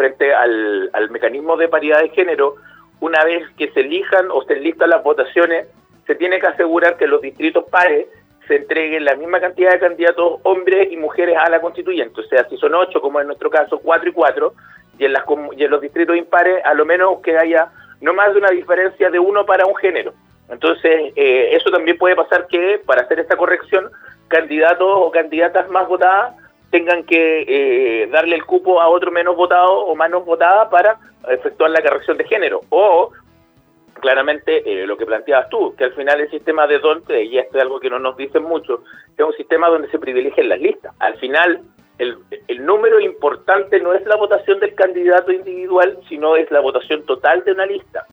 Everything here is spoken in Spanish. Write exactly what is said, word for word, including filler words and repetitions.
frente al, al mecanismo de paridad de género, una vez que se elijan o se enlistan las votaciones, se tiene que asegurar que los distritos pares se entreguen la misma cantidad de candidatos hombres y mujeres a la constituyente. O sea, si son ocho, como en nuestro caso, cuatro y cuatro, y en, las, y en los distritos impares, a lo menos que haya no más de una diferencia de uno para un género. Entonces, eh, eso también puede pasar que, para hacer esta corrección, candidatos o candidatas más votadas tengan que eh, darle el cupo a otro menos votado o menos votada para efectuar la corrección de género. O, claramente, eh, lo que planteabas tú, que al final el sistema de D O N T, y esto es algo que no nos dicen mucho, es un sistema donde se privilegian las listas. Al final, el, el número importante no es la votación del candidato individual, sino es la votación total de una lista.